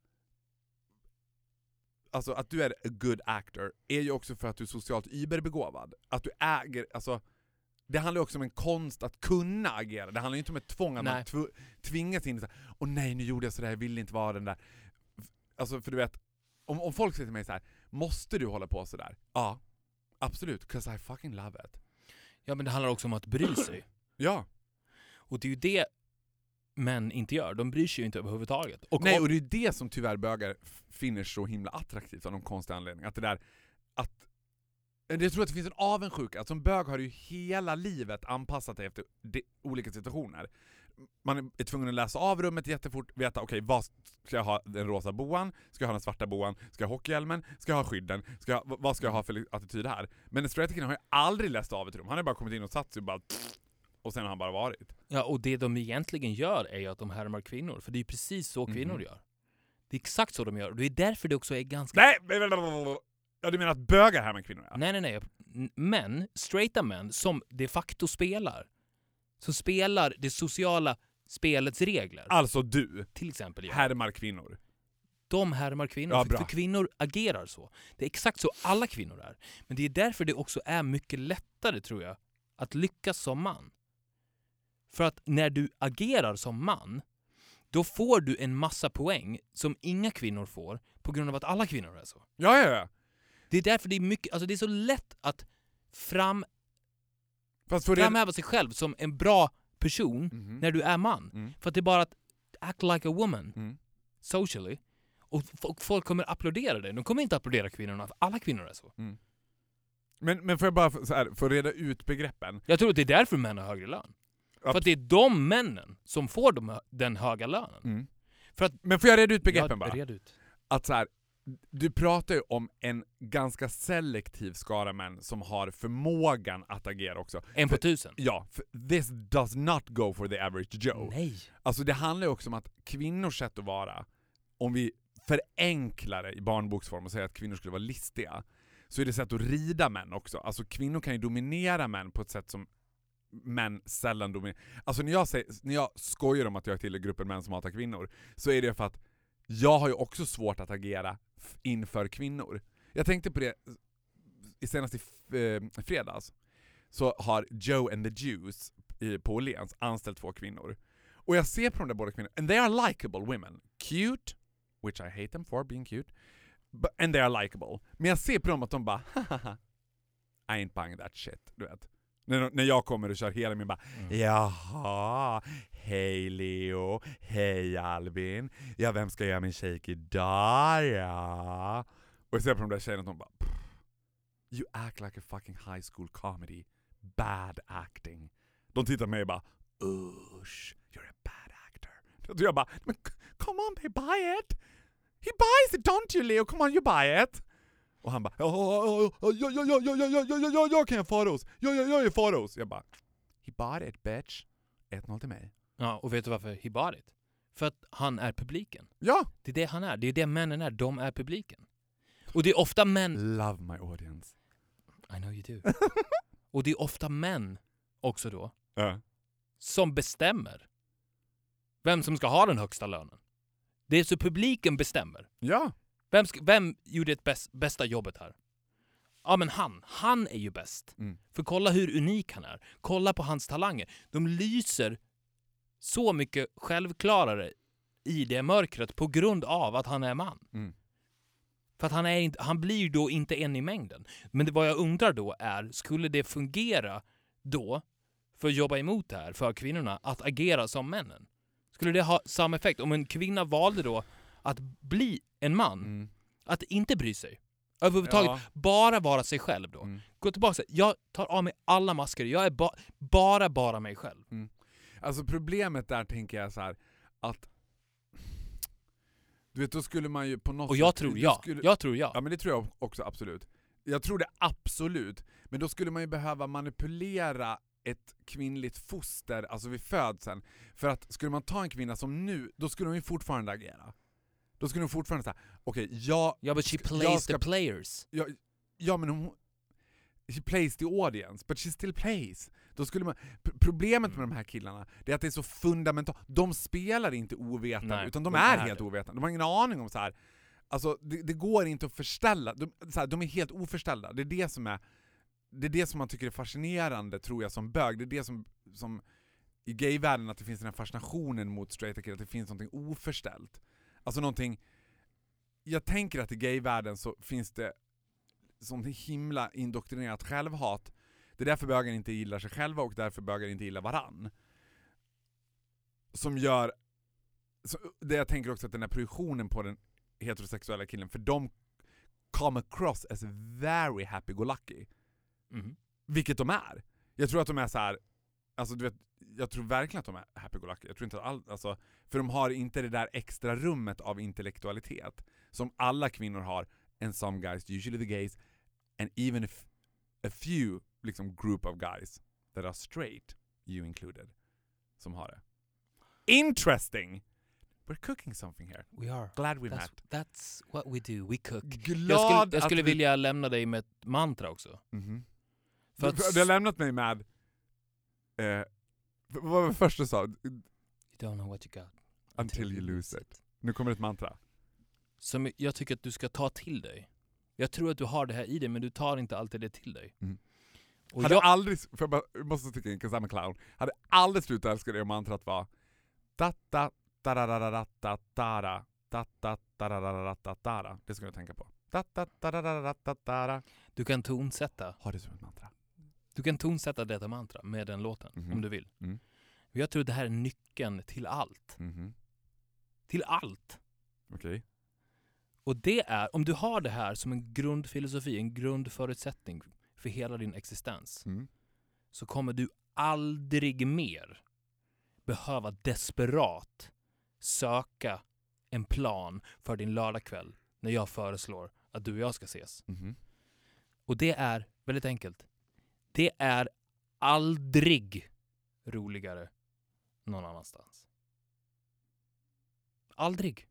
S5: alltså att du är a good actor, är ju också för att du är socialt überbegåvad. Att du äger, alltså det handlar också om en konst att kunna agera. Det handlar inte om ett tvång att man tvingas in i så här, åh nej, nu gjorde jag så där, jag vill inte vara den där. Alltså för du vet, om folk säger till mig så här, måste du hålla på så där? Ja, absolut, 'cause I fucking love it.
S6: Ja, men det handlar också om att bry sig.
S5: Ja.
S6: Och det är ju det män inte gör. De bryr sig ju inte överhuvudtaget.
S5: Och det är det som tyvärr bögar finner så himla attraktivt av någon konstig anledning. Att det där, att jag tror att det finns en avundsjuka. Att som bög har du ju hela livet anpassat dig efter olika situationer. Man är tvungen att läsa av rummet jättefort, veta okej, vad ska jag ha, den rosa boan, ska jag ha den svarta boan, ska jag ha hockeyhjälmen, ska jag ha skydden, vad ska jag ha för attityd här? Men den straighta killen har ju aldrig läst av ett rum. Han har bara kommit in och satt sig och sen har han bara varit. Ja,
S6: och det de egentligen gör är ju att de härmar kvinnor, för det är ju precis så kvinnor gör. Det är exakt så de gör, och det är därför det också är ganska...
S5: Nej! Ja, du menar att bögar härmar kvinnor? Ja.
S6: Nej. Men straighta män som de facto spelar, så spelar det sociala spelets regler.
S5: Alltså du,
S6: till exempel,
S5: härmar kvinnor.
S6: De härmar kvinnor,
S5: ja,
S6: för kvinnor agerar så. Det är exakt så alla kvinnor är. Men det är därför det också är mycket lättare, tror jag, att lyckas som man. För att när du agerar som man, då får du en massa poäng som inga kvinnor får på grund av att alla kvinnor är så.
S5: Ja.
S6: Det är därför det är mycket, alltså det är så lätt att framhäva sig själv som en bra person när du är man. För att det är bara att act like a woman socially. Och folk kommer applådera det. De kommer inte applådera kvinnorna, för alla kvinnor är så.
S5: Men får jag bara så här, för reda ut begreppen.
S6: Jag tror att det är därför män har högre lön. För att det är de männen som får den höga lönen. För att,
S5: men får jag reda ut begreppen bara?
S6: Red ut.
S5: Att så här, du pratar ju om en ganska selektiv skara män som har förmågan att agera också.
S6: 1 på 1000.
S5: Ja, this does not go for the average Joe.
S6: Nej.
S5: Alltså det handlar ju också om att kvinnors sätt att vara, om vi förenklar det i barnboksform och säger att kvinnor skulle vara listiga, så är det sätt att rida män också. Alltså kvinnor kan ju dominera män på ett sätt som män sällan dominerar. Alltså när jag skojar om att jag tillhör gruppen män som hatar kvinnor, så är det för att jag har ju också svårt att agera inför kvinnor. Jag tänkte på det senast i fredags, så har Joe and the Juice på Åhléns anställt 2 kvinnor. Och jag ser på de där båda kvinnorna, and they are likable women. Cute, which I hate them for being cute, and they are likable. Men jag ser på dem att de bara I ain't buying that shit, du vet. När jag kommer och kör hela min bara jaha, hej Leo, hej Albin, ja vem ska göra min shake idag, ja? Och jag ser på de där tjejerna och de bara you act like a fucking high school comedy, bad acting. De tittar på mig och bara usch, you're a bad actor. Och jag bara, men come on babe, buy it. He buys it, don't you Leo, come on you buy it. Och han bara, jag kan Faros. Jag är Faros. Jag bara, he bought it, bitch. 1-0 till mig.
S6: Ja, och vet du varför he bought it? För att han är publiken.
S5: Ja.
S6: Det är det han är. Det är det männen är. De är publiken. Och det är ofta män...
S5: Love my audience.
S6: I know you do. Och det är ofta män också då som bestämmer vem som ska ha den högsta lönen. Det är så publiken bestämmer.
S5: Ja.
S6: Vem gjorde bästa jobbet här? Ja, men han är ju bäst. För kolla hur unik han är. Kolla på hans talanger. De lyser så mycket självklarare i det mörkret på grund av att han är man. För att han blir ju då inte en i mängden. Men vad jag undrar då är, skulle det fungera då för att jobba emot det här för kvinnorna att agera som männen? Skulle det ha samma effekt om en kvinna valde då att bli en man? Att inte bry sig. Överhuvudtaget bara vara sig själv då. Gå tillbaka och säga, jag tar av mig alla masker. Jag är bara mig själv.
S5: Alltså problemet där tänker jag så här att du vet, då skulle man ju på något
S6: och jag
S5: sätt,
S6: tror ja. Jag tror ja.
S5: Ja, men det tror jag också absolut. Jag tror det absolut. Men då skulle man ju behöva manipulera ett kvinnligt foster, alltså vid födseln. För att skulle man ta en kvinna som nu, då skulle hon ju fortfarande agera. Då skulle hon fortfarande säga, okej,
S6: but she plays the players.
S5: Ja, men hon... She plays the audience, but she still plays. Då skulle man... Problemet med de här killarna, det är att det är så fundamentalt. De spelar inte ovetande, utan de är helt ovetande. De har ingen aning om så här. Alltså, det går inte att förställa. De är helt oförställda. Det är det som man tycker är fascinerande, tror jag, som bög. Det är det som i gayvärlden, att det finns den här fascinationen mot straighta killar, att det finns någonting oförställt. Alltså någonting... Jag tänker att i gayvärlden så finns det som himla indoktrinerat självhat. Det är därför bögar inte gillar sig själva och därför bögar inte gillar varann. Som gör... det jag tänker också att den här projektionen på den heterosexuella killen, för de come across as very happy-go-lucky. Vilket de är. Jag tror att de är så här... Alltså du vet, jag tror verkligen att de är happy-go-lucky. Jag tror inte att alltså, för de har inte det där extra rummet av intellektualitet som alla kvinnor har. And some guys, usually the gays, and even a few liksom group of guys that are straight, you included, som har det. Interesting! We're cooking something here.
S6: We are.
S5: Glad we met.
S6: That's what we do. We cook.
S5: Glad
S6: jag skulle vilja lämna dig med ett mantra också.
S5: För att... Du har lämnat mig med... vad var det första du sa?
S6: You don't know what you got.
S5: Until you lose it. Nu kommer ett mantra.
S6: Som jag tycker att du ska ta till dig. Jag tror att du har det här i dig, men du tar inte alltid det till dig. Och
S5: hade aldrig... För jag måste tycka in, 'cause I'm a clown. Hade aldrig slutat älska det, om mantrat var... Da-da, da-da-da-da-da-da-da. Da-da-da-da-da-da-da. Det ska jag tänka på. Da-da-da-da-da-da-da.
S6: Du kan tonsätta.
S5: Har det som ett mantra.
S6: Du kan tonsätta detta mantra med den låten, om du vill. Jag tror att det här är nyckeln till allt. Till allt.
S5: Okej.
S6: Och det är, om du har det här som en grundfilosofi, en grundförutsättning för hela din existens, så kommer du aldrig mer behöva desperat söka en plan för din lördagkväll när jag föreslår att du och jag ska ses. Och det är väldigt enkelt. Det är aldrig roligare någon annanstans. Aldrig.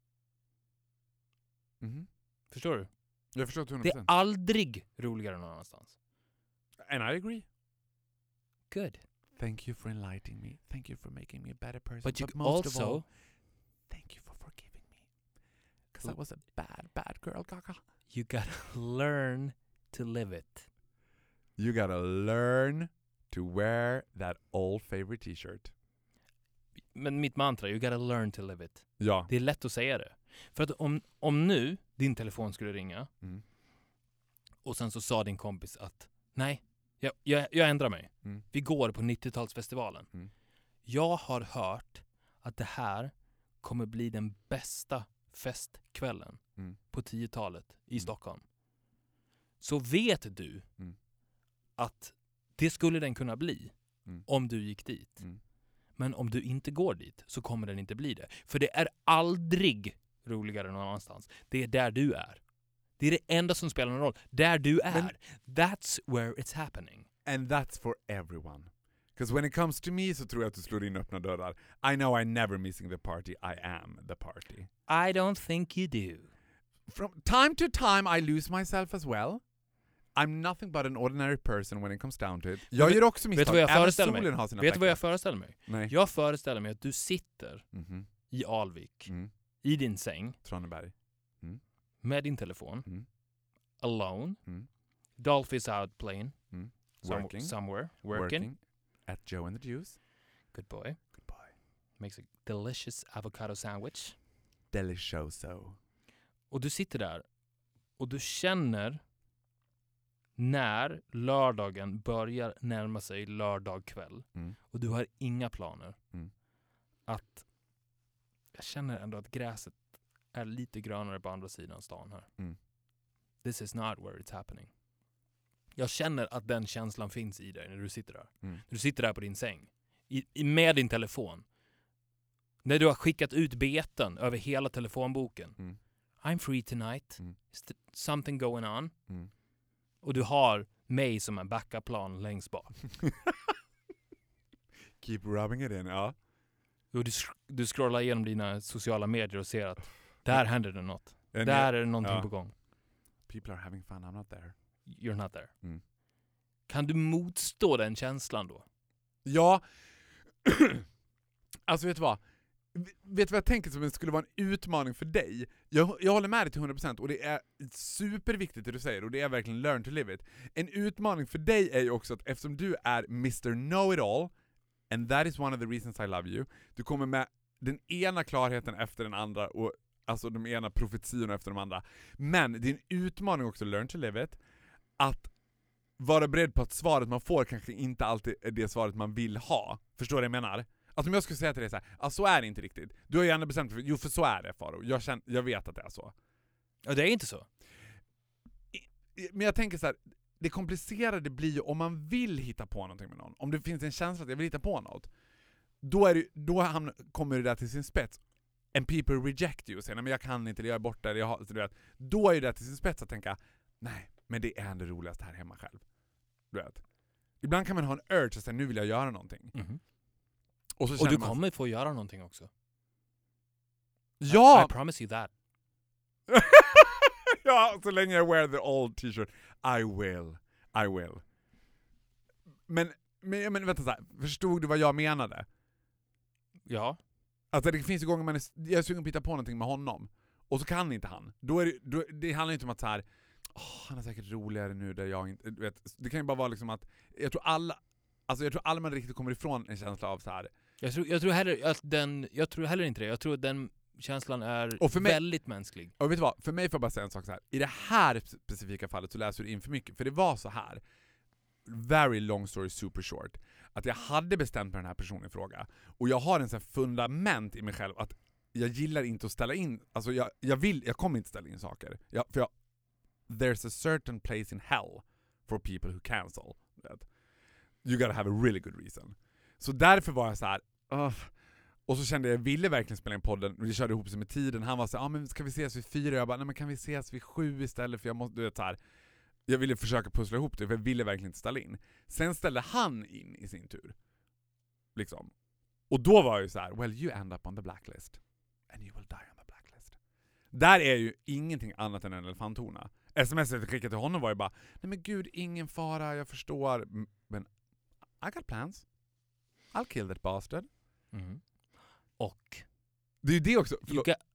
S6: Förstår du?
S5: Jag förstår 100%.
S6: Det är aldrig roligare någon annanstans.
S5: And I agree.
S6: Good.
S5: Thank you for enlightening me. Thank you for making me a better person.
S6: But you
S5: most
S6: also...
S5: of all, thank you for forgiving me. Because I was a bad girl, Gaga.
S6: You gotta learn to live it.
S5: You gotta learn to wear that old favorite t-shirt.
S6: Men mitt mantra, you gotta learn to live it.
S5: Ja.
S6: Det är lätt att säga det. För att om nu din telefon skulle ringa och sen så sa din kompis att nej, jag ändrar mig. Vi går på 90-talsfestivalen. Jag har hört att det här kommer bli den bästa festkvällen på 10-talet i Stockholm. Så vet du att det skulle den kunna bli om du gick dit. Men om du inte går dit så kommer den inte bli det. För det är aldrig roligare någon annanstans. Det är där du är. Det är det enda som spelar någon roll. Där du är. That's where it's happening.
S5: And that's for everyone. Because when it comes to me så tror jag att du slår in öppna dörrar. I know I'm never missing the party. I am the party.
S6: I don't think you do.
S5: From time to time I lose myself as well. I'm nothing but an ordinary person when it comes down to it. Jag gör också misstag.
S6: Vet du vad jag föreställer mig?
S5: Vet
S6: du vad jag föreställer mig?
S5: Nej.
S6: Jag föreställer mig att du sitter i Alvik, i din säng,
S5: Traneberg,
S6: med din telefon, alone, Dolph is out playing, somewhere, working,
S5: at Joe and the Juice.
S6: Good boy. Makes a delicious avocado sandwich.
S5: Delicioso.
S6: Och du sitter där och du känner när lördagen börjar närma sig lördag kväll och du har inga planer, att jag känner ändå att gräset är lite grönare på andra sidan stan här. This is not where it's happening. Jag känner att den känslan finns i dig när du sitter där. Du sitter där på din säng med din telefon. När du har skickat ut beten över hela telefonboken. I'm free tonight. Is something going on? Och du har mig som en backup-plan längst bak.
S5: Keep rubbing it in, ja.
S6: Och du scrollar igenom dina sociala medier och ser att där händer det något. Där är det någonting på gång.
S5: People are having fun, I'm not there.
S6: You're not there. Kan du motstå den känslan då?
S5: Ja. Alltså vet du vad? Vet du vad jag tänker som skulle vara en utmaning för dig? Jag håller med dig till 100% och det är superviktigt det du säger och det är verkligen learn to live it. En utmaning för dig är ju också att eftersom du är Mr. Know-it-all and that is one of the reasons I love you. Du kommer med den ena klarheten efter den andra och alltså de ena profetiorna efter de andra. Men det är en utmaning också, learn to live it, att vara beredd på att svaret man får kanske inte alltid är det svaret man vill ha. Förstår du vad jag menar? Alltså om jag skulle säga till dig så här, så är det inte riktigt. Du har ju ändå bestämt för, för så är det, Faro. Jag vet att det är så.
S6: Ja, det är inte så.
S5: Men jag tänker så här, det komplicerade blir ju om man vill hitta på någonting med någon. Om det finns en känsla att jag vill hitta på något. Då kommer det där till sin spets. And people reject you och säger, nej men jag kan inte, jag är borta, då är det där till sin spets att tänka, nej, men det är ändå roligast här hemma själv. Du vet. Ibland kan man ha en urge att säga, nu vill jag göra någonting. Och
S6: du kommer få göra någonting också.
S5: Ja!
S6: I promise you that.
S5: Ja, så länge jag wear the old t-shirt. I will. Men vänta så här. Förstod du vad jag menade?
S6: Ja.
S5: Alltså det finns ju gånger jag är sugen på att hitta på någonting med honom. Och så kan inte han. Det handlar inte om att så här, han är säkert roligare nu där jag inte... Vet, det kan ju bara vara liksom att... Jag tror alla man riktigt kommer ifrån en känsla av så här.
S6: Jag tror heller inte det. Jag tror att den känslan är väldigt mänsklig.
S5: Och vet du vad? För mig får jag bara säga en sak så här. I det här specifika fallet så läser du in för mycket. För det var så här. Very long story, super short. Att jag hade bestämt med den här personen i fråga. Och jag har en sån här fundament i mig själv att jag gillar inte att ställa in. Alltså jag kommer inte ställa in saker. There's a certain place in hell for people who cancel. You gotta have a really good reason. Så därför var jag så här. Och så kände jag ville verkligen spela in podden. Vi körde ihop sig med tiden. Han var så här, men ska vi ses vid 4? Jag bara, nej men kan vi ses vid 7 istället? För jag måste, du vet så här. Jag ville försöka pussla ihop det för jag ville verkligen inte ställa in. Sen ställde han in i sin tur. Liksom. Och då var jag ju så här, well you end up on the blacklist. And you will die on the blacklist. Där är ju ingenting annat än en elefanthona. SMS jag skickade till honom var ju bara, nej men gud, ingen fara, jag förstår. Men I got plans. I'll kill that bastard.
S6: Och
S5: det är ju det också.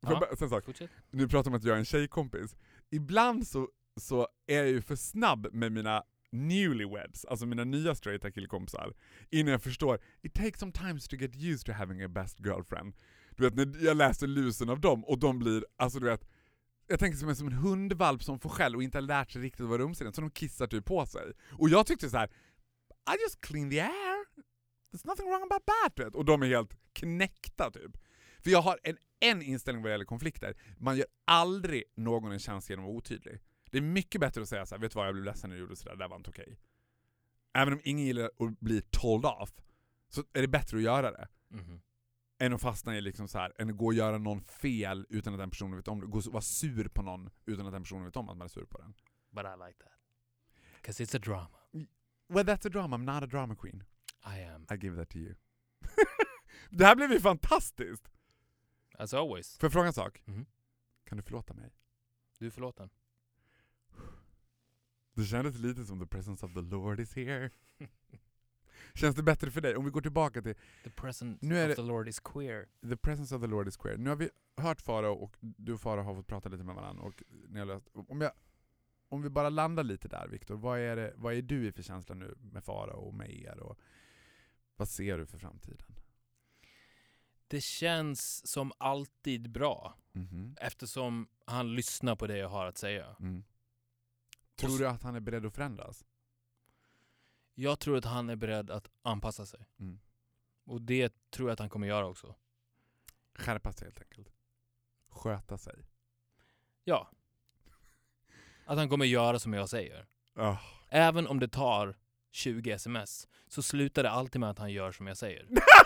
S5: Nu pratar om att jag är en tjejkompis. Ibland så är jag ju för snabb med mina newlyweds, alltså mina nya straighta killkompisar, innan jag förstår it takes some time to get used to having a best girlfriend. Du vet, när jag läser lusen av dem och de blir, alltså du vet, jag tänker som en hundvalp som får skäll och inte har lärt sig riktigt vad rumsen, så de kissar typ på sig. Och jag tyckte så här, I just clean the air. There's nothing wrong about that. Och de är helt knäckta typ. För jag har en inställning vad det gäller konflikter. Man gör aldrig någon en chans genom att vara otydlig. Det är mycket bättre att säga så här, vet du vad, jag blev ledsen när jag gjorde sådär, det var inte okej. Även om ingen gillar att bli told off, så är det bättre att göra det. Än att fastna i liksom så här, än att gå och göra någon fel utan att den personen vet om det. Gå och vara sur på någon utan att den personen vet om att man är sur på den.
S6: But I like that. Because it's a drama.
S5: Well, that's a drama. I'm not a drama queen.
S6: I am.
S5: I give that to you. Det här blev ju fantastiskt.
S6: As always.
S5: Får jag fråga en sak? Kan du förlåta mig?
S6: Du är förlåten.
S5: Det kändes lite som the presence of the Lord is here. Känns det bättre för dig? Om vi går tillbaka till...
S6: The presence of the Lord is queer.
S5: The presence of the Lord is queer. Nu har vi hört Faro och du och Faro har fått prata lite med varandra. Och om vi bara landar lite där, Viktor. Vad är du i för känsla nu med Faro och med er? Och vad ser du för framtiden?
S6: Det känns som alltid bra. Eftersom han lyssnar på det jag har att säga.
S5: Tror du att han är beredd att förändras?
S6: Jag tror att han är beredd att anpassa sig.
S5: Mm.
S6: Och det tror jag att han kommer göra också.
S5: Skärpa sig helt enkelt. Sköta sig.
S6: Ja. Att han kommer göra som jag säger.
S5: Oh.
S6: Även om det tar 20 sms så slutar det alltid med att han gör som jag säger.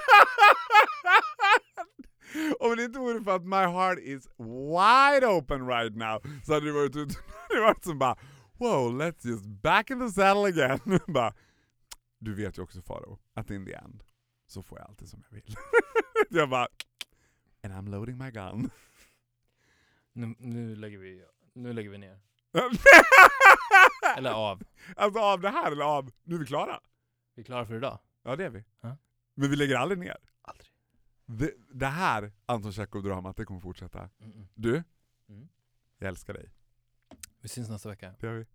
S5: Om det inte vore för att my heart is wide open right now så hade det varit som bara wow, let's just back in the saddle again. Bara, du vet ju också, Faro, att in the end så får jag alltid som jag vill. Jag bara and I'm loading my gun.
S6: Nu lägger vi ner. Eller av.
S5: Alltså av det här eller av, nu är vi klara.
S6: Vi är klara för idag.
S5: Ja, det är vi.
S6: Ja.
S5: Men vi lägger aldrig ner.
S6: Aldrig.
S5: Det här Anton Tjechov-dramat, det kommer fortsätta. Du, jag älskar dig.
S6: Vi syns nästa vecka.
S5: Det gör vi.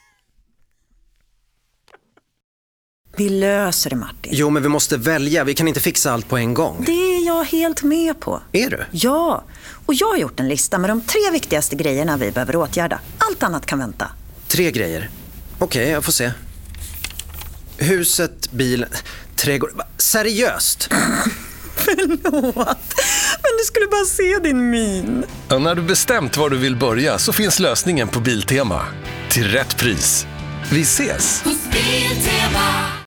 S7: Vi löser det, Martin.
S8: Jo, men vi måste välja. Vi kan inte fixa allt på en gång.
S7: Det är jag helt med på.
S8: Är du?
S7: Ja, och jag har gjort en lista med de 3 viktigaste grejerna vi behöver åtgärda. Allt annat kan vänta.
S8: 3 grejer. Okej, jag får se. Huset, bilen, trädgård. Seriöst?
S7: Förlåt, men du skulle bara se din min.
S9: Och när du bestämt var du vill börja så finns lösningen på Biltema. Till rätt pris. Vi ses!
S3: Hos Biltema.